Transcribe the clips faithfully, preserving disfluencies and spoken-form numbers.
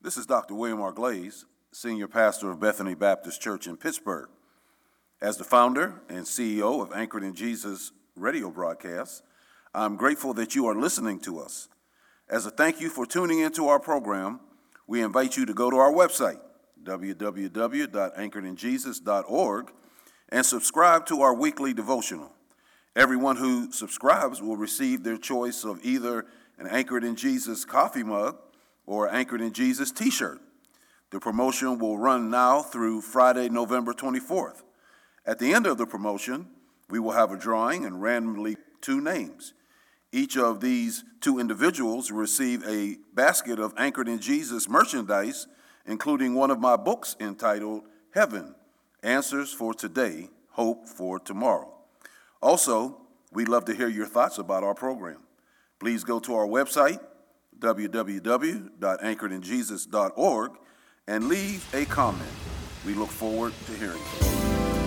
This is Doctor William R. Glaze, Senior Pastor of Bethany Baptist Church in Pittsburgh. As the founder and C E O of Anchored in Jesus radio broadcasts, I'm grateful that you are listening to us. As a thank you for tuning into our program, we invite you to go to our website, w w w dot anchored in jesus dot org, and subscribe to our weekly devotional. Everyone who subscribes will receive their choice of either an Anchored in Jesus coffee mug or Anchored in Jesus t-shirt. The promotion will run now through Friday, November twenty-fourth. At the end of the promotion, we will have a drawing and randomly two names. Each of these two individuals will receive a basket of Anchored in Jesus merchandise, including one of my books entitled Heaven, Answers for Today, Hope for Tomorrow. Also, we'd love to hear your thoughts about our program. Please go to our website, w w w dot anchored in jesus dot org, and leave a comment. We look forward to hearing from you.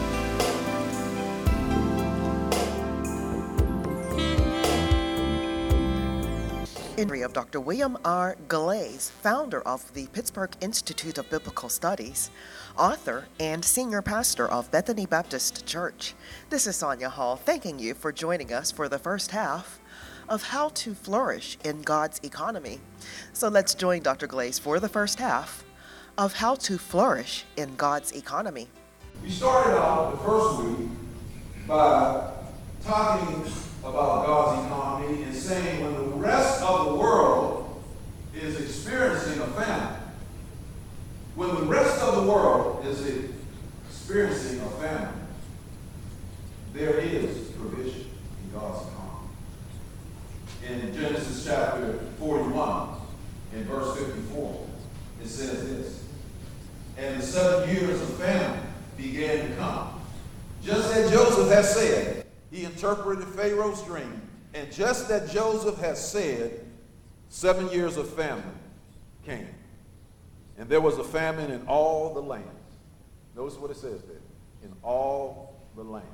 Entry of Doctor William R. Glaze, founder of the Pittsburgh Institute of Biblical Studies, author and senior pastor of Bethany Baptist Church. This is Sonia Hall, thanking you for joining us for the first half of How to Flourish in God's Economy. So let's join Doctor Glaze for the first half of How to Flourish in God's Economy. We started out the first week by talking about God's economy and saying when the rest of the world is experiencing a famine, when the rest of the world is experiencing a famine, there is provision in God's economy. In Genesis chapter forty-one, in verse fifty-four, it says this: "And the seven years of famine began to come, just as Joseph had said." He interpreted Pharaoh's dream, and just as Joseph had said, seven years of famine came. And there was a famine in all the land. Notice what it says there. In all the land.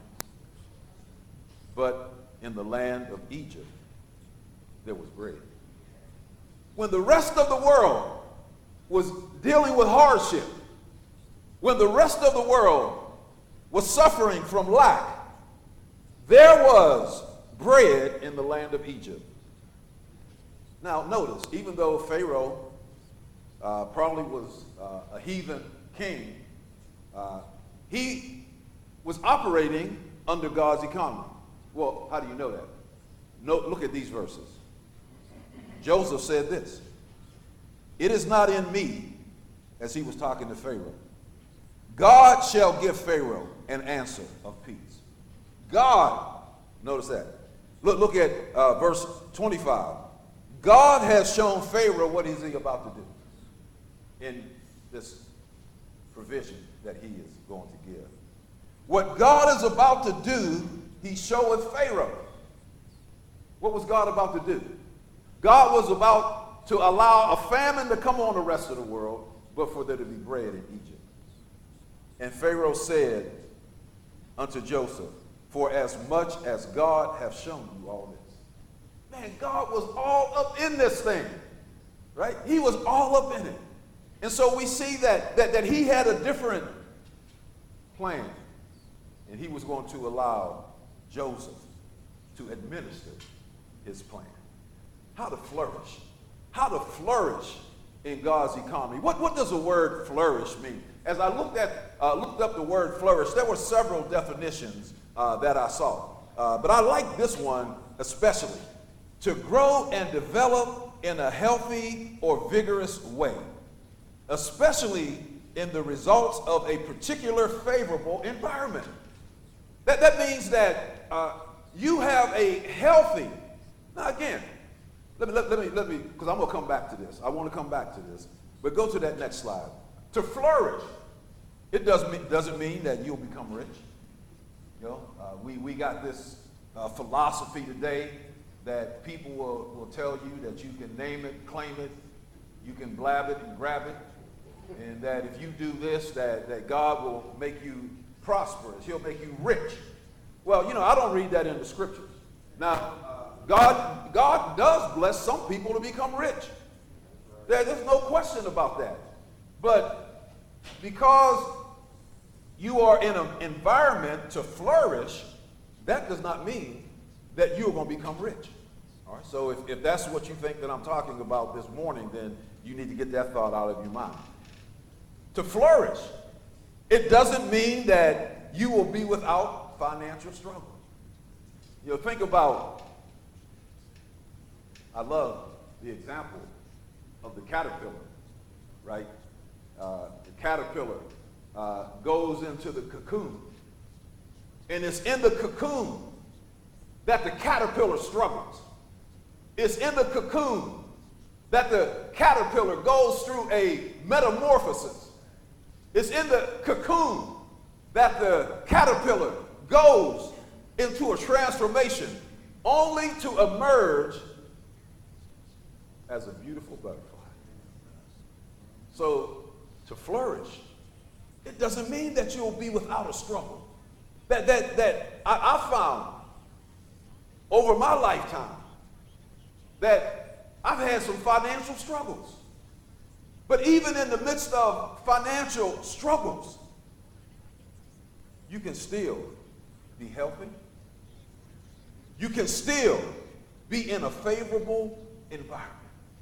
But in the land of Egypt, there was bread. When the rest of the world was dealing with hardship, when the rest of the world was suffering from lack, there was bread in the land of Egypt. Now, notice, even though Pharaoh uh, probably was uh, a heathen king, uh, he was operating under God's economy. Well, how do you know that? No, look at these verses. Joseph said this: "It is not in me," as he was talking to Pharaoh, "God shall give Pharaoh an answer of peace." God, notice that. Look, look at uh, verse twenty-five. God has shown Pharaoh what is he about to do in this provision that he is going to give. What God is about to do, he showeth Pharaoh. What was God about to do? God was about to allow a famine to come on the rest of the world, but for there to be bread in Egypt. And Pharaoh said unto Joseph, "For as much as God hath shown you all this." Man, God was all up in this thing, right? He was all up in it. And so we see that, that, that he had a different plan. And he was going to allow Joseph to administer his plan. How to flourish. How to flourish in God's economy. What, what does the word flourish mean? As I looked, at, uh, looked up the word flourish, there were several definitions Uh, that I saw. Uh, but I like this one especially. To grow and develop in a healthy or vigorous way, especially in the results of a particular favorable environment. That, that means that uh, you have a healthy, now again, let me, let, let me, let me, because I'm going to come back to this. I want to come back to this. But go to that next slide. To flourish, it doesn't mean, doesn't mean that you'll become rich. You know, uh, we, we got this uh, philosophy today that people will, will tell you that you can name it, claim it, you can blab it and grab it, and that if you do this, that, that God will make you prosperous. He'll make you rich. Well, you know, I don't read that in the scriptures. Now, uh, God, God does bless some people to become rich. There, there's no question about that. But because you are in an environment to flourish, that does not mean that you're going to become rich. All right, so if, if that's what you think that I'm talking about this morning, then you need to get that thought out of your mind. To flourish, it doesn't mean that you will be without financial struggle. You know, think about, I love the example of the caterpillar, right? Uh, the caterpillar uh, goes into the cocoon, and it's in the cocoon that the caterpillar struggles. It's in the cocoon that the caterpillar goes through a metamorphosis. It's in the cocoon that the caterpillar goes into a transformation only to emerge as a beautiful butterfly. So to flourish, it doesn't mean that you'll be without a struggle. That, that, that I, I found over my lifetime that I've had some financial struggles. But even in the midst of financial struggles, you can still be healthy. You can still be in a favorable environment.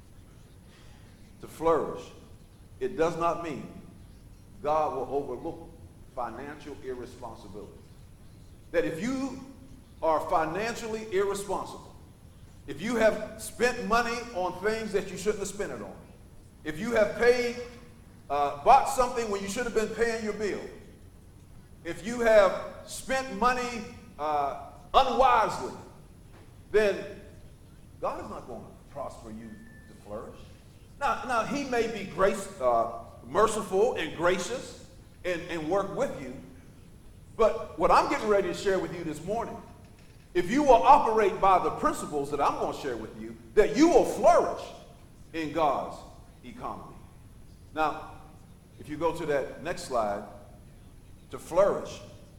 To flourish, it does not mean God will overlook financial irresponsibility. That if you are financially irresponsible, if you have spent money on things that you shouldn't have spent it on, if you have paid, uh, bought something when you should have been paying your bill, if you have spent money uh, unwisely, then God is not going to prosper you to flourish. Now, now he may be grace, uh, merciful and gracious and, and work with you, but what I'm getting ready to share with you this morning, if you will operate by the principles that I'm going to share with you, that you will flourish in God's economy. Now, if you go to that next slide, to flourish,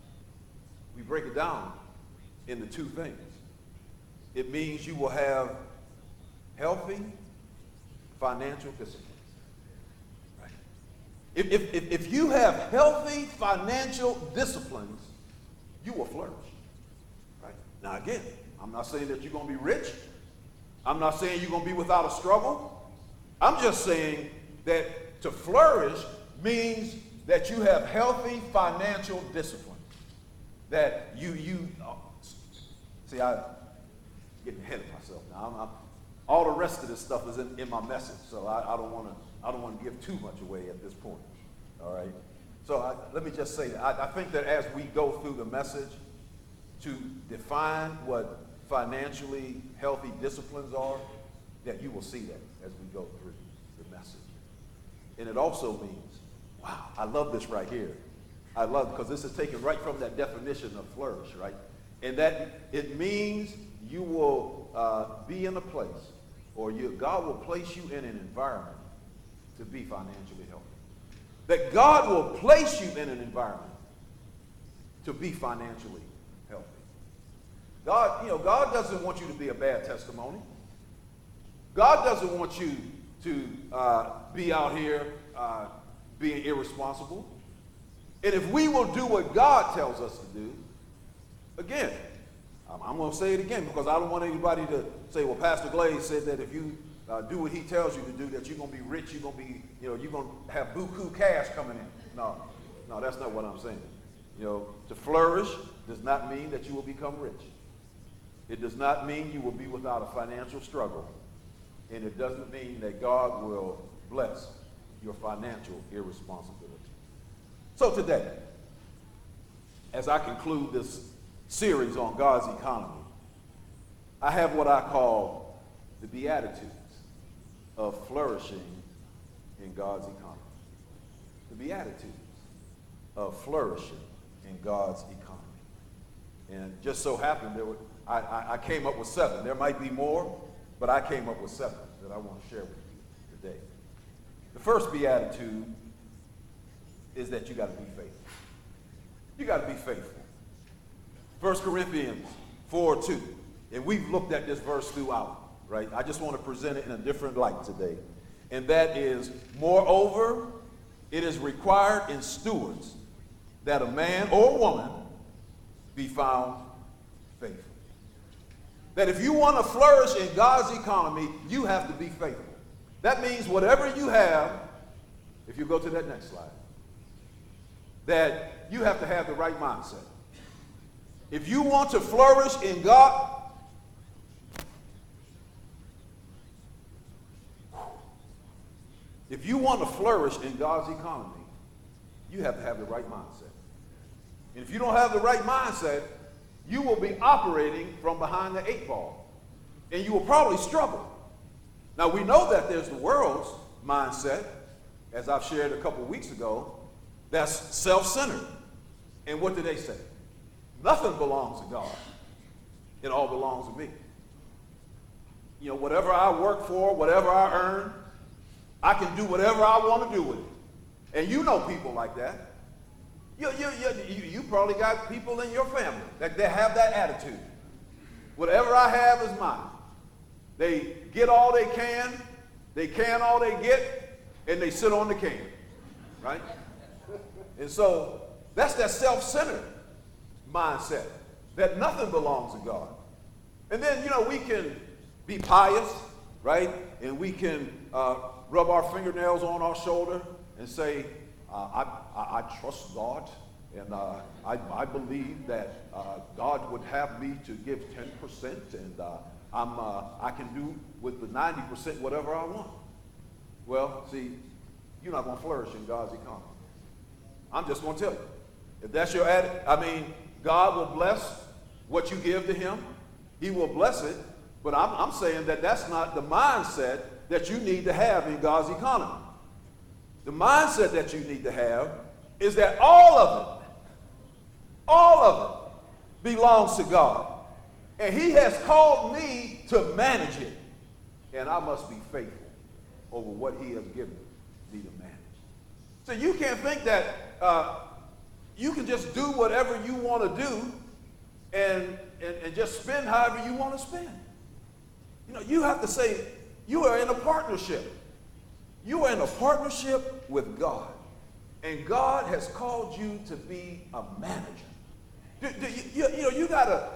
we break it down into two things. It means you will have healthy financial discipline. Right? If, if, if, if you have healthy financial disciplines, you will flourish. Right? Now again, I'm not saying that you're going to be rich. I'm not saying you're going to be without a struggle. I'm just saying that to flourish means that you have healthy financial discipline. That you, you oh, see, I'm getting ahead of myself now. I'm, I'm, all the rest of this stuff is in, in my message, so I, I don't want to I don't want to give too much away at this point. All right. So I, let me just say, I, I think that as we go through the message to define what financially healthy disciplines are, that you will see that as we go through the message. And it also means, wow, I love this right here. I love it because this is taken right from that definition of flourish, right? And that it means you will uh, be in a place, or you, God will place you in an environment to be financially healthy. That God will place you in an environment to be financially healthy. God, you know, God doesn't want you to be a bad testimony. God doesn't want you to uh, be out here uh, being irresponsible. And if we will do what God tells us to do, again, I'm, I'm going to say it again because I don't want anybody to say, well, Pastor Glaze said that if you uh, do what he tells you to do, that you're going to be rich, you're going to be, you know, you're going to have buku cash coming in. No, no, that's not what I'm saying. You know, to flourish does not mean that you will become rich. It does not mean you will be without a financial struggle. And it doesn't mean that God will bless your financial irresponsibility. So today, as I conclude this series on God's economy, I have what I call the Beatitudes of flourishing in God's economy. The Beatitudes of flourishing in God's economy. And just so happened, there were, I, I, I came up with seven. There might be more, but I came up with seven that I want to share with you today. The first beatitude is that you got to be faithful. You got to be faithful. First Corinthians four two. And we've looked at this verse throughout, right? I just want to present it in a different light today. And that is, moreover, it is required in stewards that a man or a woman be found faithful. That if you want to flourish in God's economy, you have to be faithful. That means whatever you have, if you go to that next slide, that you have to have the right mindset. If you want to flourish in God, if you want to flourish in God's economy, you have to have the right mindset. And if you don't have the right mindset, you will be operating from behind the eight ball. And you will probably struggle. Now, we know that there's the world's mindset, as I've shared a couple weeks ago, that's self-centered. And what do they say? Nothing belongs to God. It all belongs to me. You know, whatever I work for, whatever I earn, I can do whatever I want to do with it. And you know people like that. You, you, you, you probably got people in your family that, that have that attitude. Whatever I have is mine. They get all they can, they can all they get, and they sit on the can, right? And so that's that self-centered mindset, that nothing belongs to God. And then, you know, we can be pious, right? And we can uh, rub our fingernails on our shoulder and say, uh, I, I, I trust God, and uh, I, I believe that uh, God would have me to give ten percent, and uh, I'm, uh, I can do with the ninety percent whatever I want. Well, see, you're not going to flourish in God's economy. I'm just going to tell you. If that's your attitude, I mean, God will bless what you give to him. He will bless it. But I'm, I'm saying that that's not the mindset that you need to have in God's economy. The mindset that you need to have is that all of it, all of it belongs to God. And he has called me to manage it. And I must be faithful over what he has given me to manage. So you can't think that uh, you can just do whatever you want to do and, and, and just spend however you want to spend. You know, you have to say, you are in a partnership. You are in a partnership with God. And God has called you to be a manager. Do, do you, you, you know, you got to,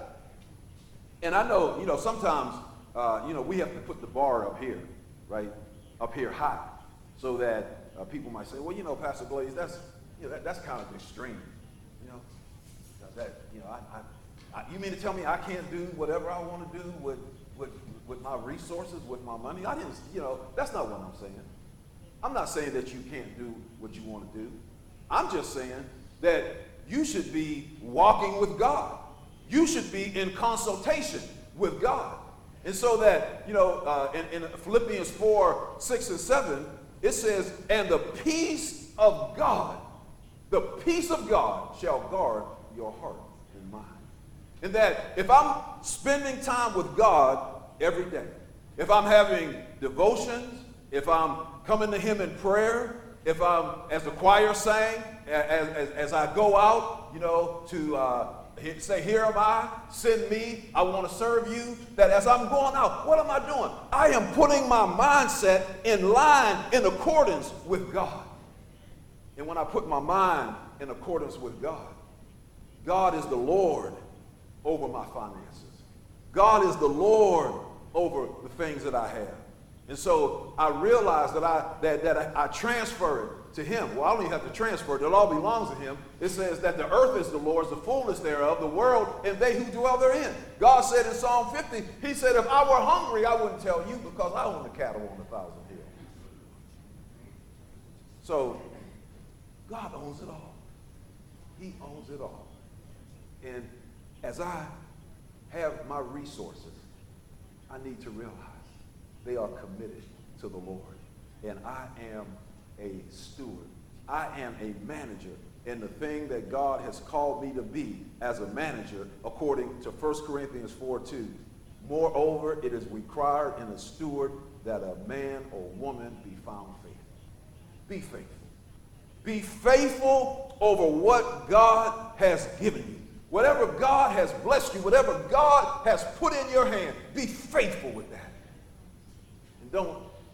and I know, you know, sometimes, uh, you know, we have to put the bar up here, right? Up here high, so that uh, people might say, well, you know, Pastor Glaze, that's, you know, that, that's kind of extreme, you know? That, you know, I, I, I, you mean to tell me I can't do whatever I want to do with, with, with my resources, with my money? I didn't, you know, that's not what I'm saying. I'm not saying that you can't do what you want to do. I'm just saying that you should be walking with God. You should be in consultation with God. And so that, you know, uh, in, in Philippians four, six, and seven, it says, and the peace of God, the peace of God shall guard your heart and mind. And that if I'm spending time with God every day, if I'm having devotions, if I'm coming to him in prayer, if I'm, as the choir sang, as, as, as I go out, you know, to uh, say, here am I, send me, I want to serve you, that as I'm going out, what am I doing? I am putting my mindset in line, in accordance with God. And when I put my mind in accordance with God, God is the Lord over my finances. God is the Lord over the things that I have. And so I realized that I that, that I, I transfer it to him. Well, I don't even have to transfer it. It all belongs to him. It says that the earth is the Lord's, the fullness thereof, the world, and they who dwell therein. God said in Psalm fifty, he said, if I were hungry, I wouldn't tell you because I own the cattle on a thousand hills. So God owns it all. He owns it all. And as I have my resources, I need to realize they are committed to the Lord. And I am a steward. I am a manager in the thing that God has called me to be as a manager, according to First Corinthians four two. Moreover, it is required in a steward that a man or woman be found faithful. Be faithful. Be faithful over what God has given you. Whatever God has blessed you, whatever God has put in your hand, be faithful with that. And don't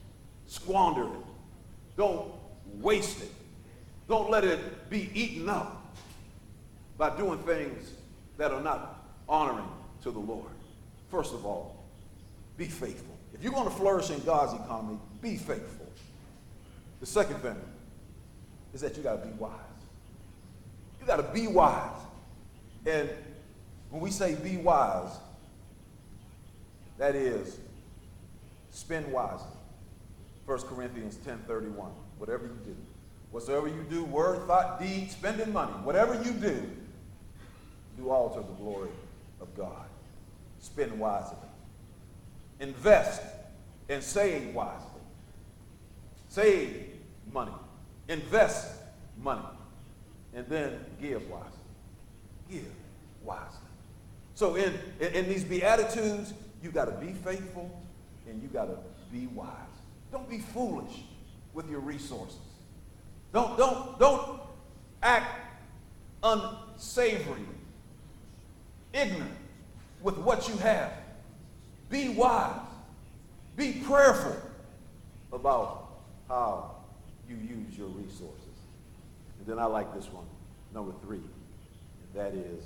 squander it. Don't waste it. Don't let it be eaten up by doing things that are not honoring to the Lord. First of all, be faithful. If you're going to flourish in God's economy, be faithful. The second thing is that you got to be wise. You got to be wise. And when we say be wise, that is, spend wisely. First Corinthians ten thirty-one. Whatever you do, whatsoever you do, word, thought, deed, spending money, whatever you do, do all to the glory of God. Spend wisely. Invest and save wisely. Save money. Invest money. And then give wisely. Give wisely. So in, in, in these Beatitudes, you got to be faithful and you got to be wise. Don't be foolish with your resources. Don't, don't, don't act unsavory, ignorant with what you have. Be wise. Be prayerful about how you use your resources. And then I like this one, number three, and that is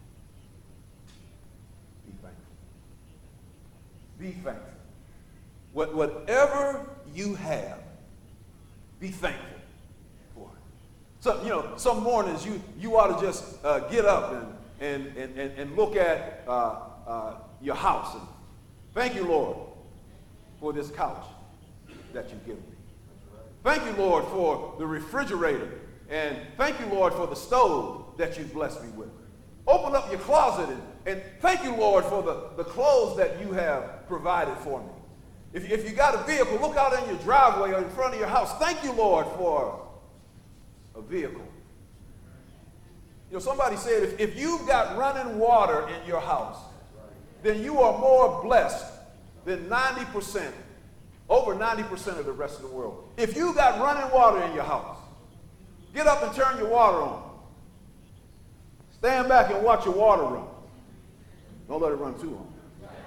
be thankful. Be thankful. What, whatever you have, be thankful for it. So, you know, some mornings you, you ought to just uh, get up and, and, and, and look at uh, uh, your house and thank you, Lord, for this couch that you've given me. Thank you, Lord, for the refrigerator. And thank you, Lord, for the stove that you've blessed me with. Open up your closet and, and thank you, Lord, for the, the clothes that you have provided for me. If, if you got a vehicle, look out in your driveway or in front of your house. Thank you, Lord, for a vehicle. You know, somebody said if, if you've got running water in your house, then you are more blessed than ninety percent, over ninety percent of the rest of the world. If you got running water in your house, get up and turn your water on. Stand back and watch your water run. Don't let it run too long.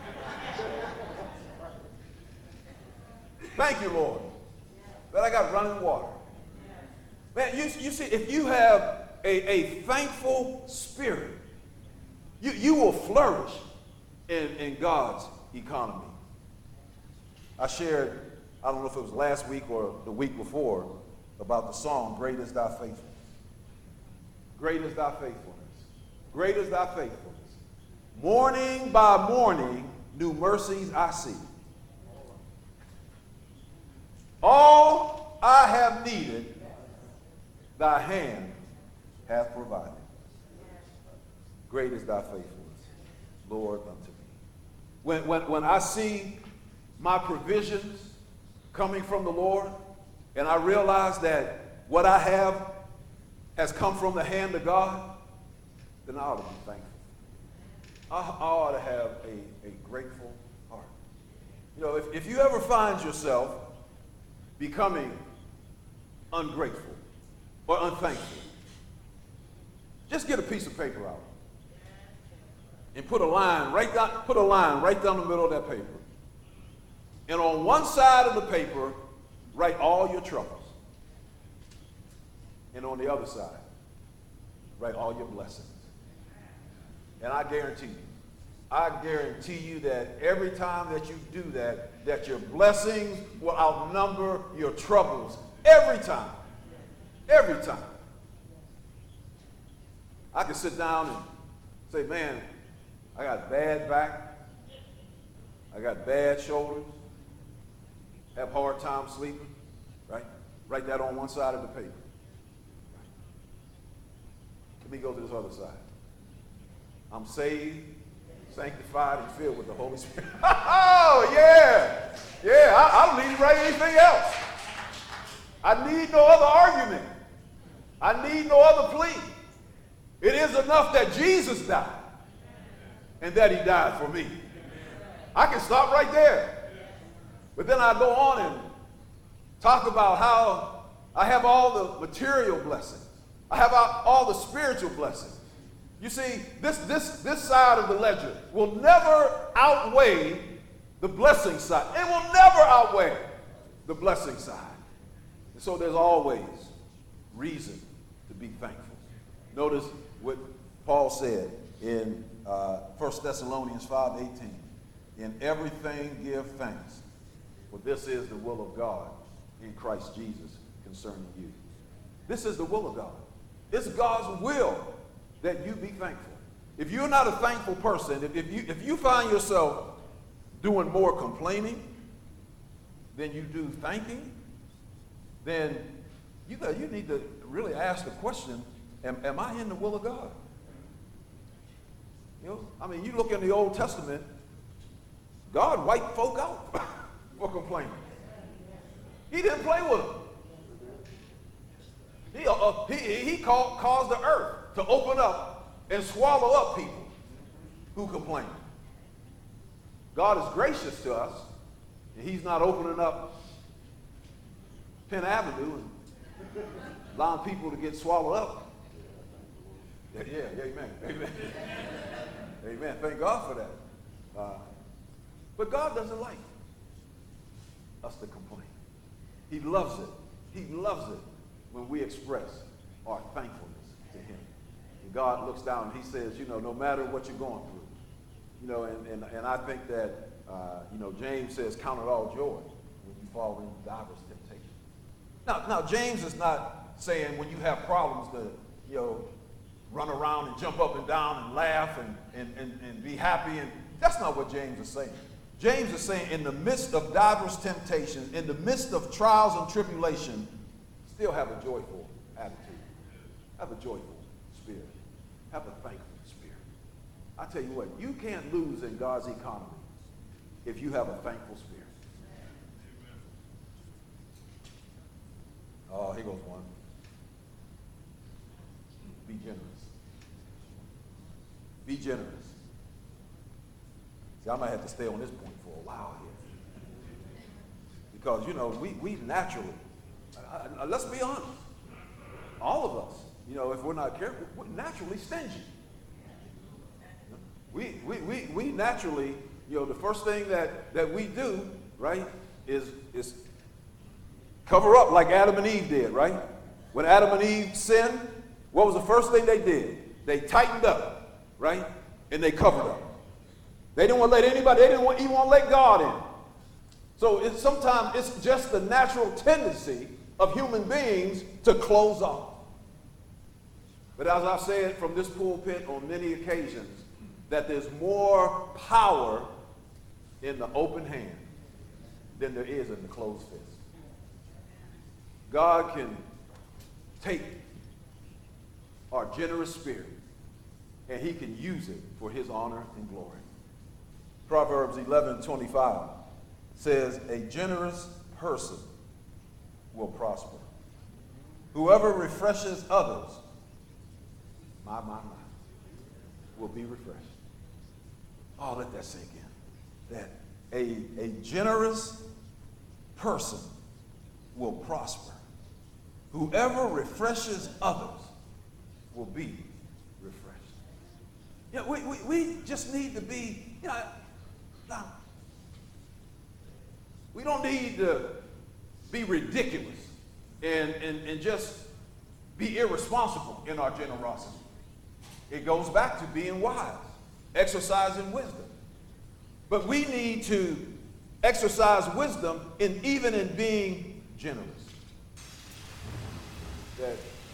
Thank you, Lord, that I got running water. Man, you, you see, if you have a, a thankful spirit, you, you will flourish in, in God's economy. I shared, I don't know if it was last week or the week before, about the song, Great is Thy Faithfulness. Great is Thy Faithfulness. Great is Thy Faithfulness. Morning by morning, new mercies I see. All I have needed, Thy hand hath provided. Great is Thy faithfulness, Lord, unto me. When, when, when I see my provisions coming from the Lord, and I realize that what I have has come from the hand of God, then I ought to be thankful. I, I ought to have a, a grateful heart. You know, if, if you ever find yourself becoming ungrateful or unthankful, just get a piece of paper out and put a line right down, put a line right down the middle of that paper. And on one side of the paper, write all your troubles. And on the other side, write all your blessings. And I guarantee you, I guarantee you that every time that you do that, that your blessings will outnumber your troubles. Every time. Every time. I can sit down and say, man, I got bad back. I got bad shoulders. Have a hard time sleeping, right? Write that on one side of the paper. Let me go to this other side. I'm saved, sanctified, and filled with the Holy Spirit. Oh, yeah. Yeah, I, I don't need to write anything else. I need no other argument. I need no other plea. It is enough that Jesus died and that he died for me. I can stop right there. But then I go on and talk about how I have all the material blessings. I have all the spiritual blessings. You see, this, this, this side of the ledger will never outweigh the blessing side. It will never outweigh. the blessing side. And so there's always reason to be thankful. Notice what Paul said in uh, First Thessalonians five eighteen. In everything give thanks, for this is the will of God in Christ Jesus concerning you. This is the will of God. It's God's will that you be thankful. If you're not a thankful person, if, if, you, if you find yourself doing more complaining than you do thanking, then you, got, you need to really ask the question, am, am I in the will of God? You know, I mean, you look in the Old Testament, God wiped folk out for complaining. He didn't play with them. He, uh, he, he called, caused the earth to open up and swallow up people who complain. God is gracious to us, and he's not opening up Penn Avenue and allowing people to get swallowed up. Yeah, yeah, yeah, amen, amen. Amen, thank God for that. Uh, but God doesn't like us to complain. He loves it. He loves it when we express our thankfulness to him. And God looks down and he says, you know, no matter what you're going through, you know, and, and, and I think that, uh, you know, James says, count it all joy when you fall into diverse temptation. Now, now, James is not saying when you have problems to, you know, run around and jump up and down and laugh and, and, and, and be happy. And that's not what James is saying. James is saying in the midst of diverse temptations, in the midst of trials and tribulation, still have a joyful attitude. Have a joyful spirit. Have a thankful spirit. I tell you what, you can't lose in God's economy if you have a thankful spirit. Oh, here goes one. Be generous. Be generous. See, I might have to stay on this point for a while here. Because, you know, we, we naturally, uh, let's be honest, all of us, you know, if we're not careful, we're naturally stingy. We, we, we, we naturally, you know, the first thing that, that we do, right, is, is cover up like Adam and Eve did, right? When Adam and Eve sinned, what was the first thing they did? They tightened up, right? And they covered up. They didn't want to let anybody, they didn't want, even want to let God in. So it's, sometimes it's just the natural tendency of human beings to close off. But as I've said from this pulpit on many occasions, that there's more power in the open hand than there is in the closed fist. God can take our generous spirit and he can use it for his honor and glory. Proverbs eleven twenty-five says, a generous person will prosper. Whoever refreshes others, my, my, my, will be refreshed. Oh, let that sink in. That a, a generous person will prosper. Whoever refreshes others will be refreshed. Yeah, we, we, we just need to be, you know, now, we don't need to be ridiculous and, and, and just be irresponsible in our generosity. It goes back to being wise, exercising wisdom. But we need to exercise wisdom in even in being generous. That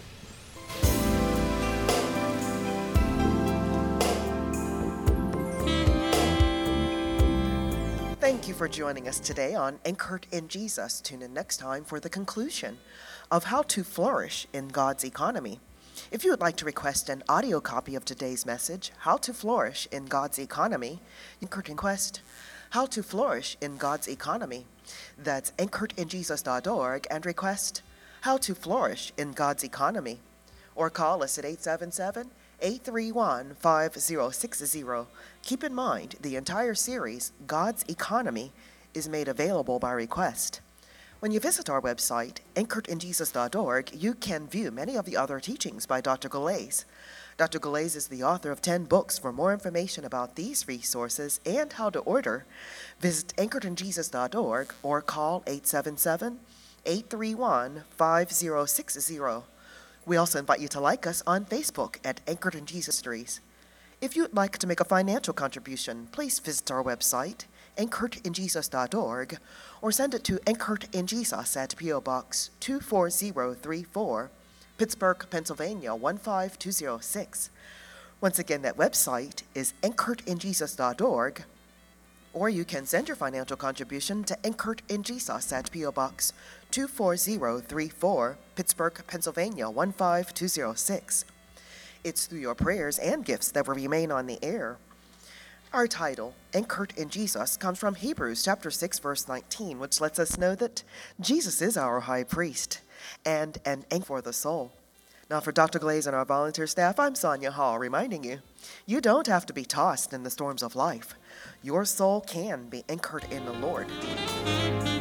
Thank you for joining us today on Anchored in Jesus. Tune in next time for the conclusion of how to flourish in God's economy. If you would like to request an audio copy of today's message, How to Flourish in God's Economy, you can request How to Flourish in God's Economy. That's anchored in jesus dot org and request How to Flourish in God's Economy. Or call us at eight seven seven, eight three one, five zero six zero. Keep in mind, the entire series, God's Economy, is made available by request. When you visit our website, anchored in jesus dot org, you can view many of the other teachings by Doctor Galais. Doctor Galais is the author of ten books. For more information about these resources and how to order, visit anchored in jesus dot org or call eight seven seven, eight three one, five zero six zero. We also invite you to like us on Facebook at Anchored in Jesus Ministries. If you'd like to make a financial contribution, please visit our website, anchored in jesus dot org, or send it to Anchored in Jesus at P O Box two four zero three four, Pittsburgh, Pennsylvania one five two zero six. Once again, that website is anchored in jesus dot org, or you can send your financial contribution to Anchored in Jesus at P O Box two four zero three four, Pittsburgh, Pennsylvania one five two zero six. It's through your prayers and gifts that will remain on the air. Our title, Anchored in Jesus, comes from Hebrews chapter six, verse nineteen, which lets us know that Jesus is our high priest and an anchor for the soul. Now, for Doctor Galais and our volunteer staff, I'm Sonia Hall, reminding you, you don't have to be tossed in the storms of life. Your soul can be anchored in the Lord.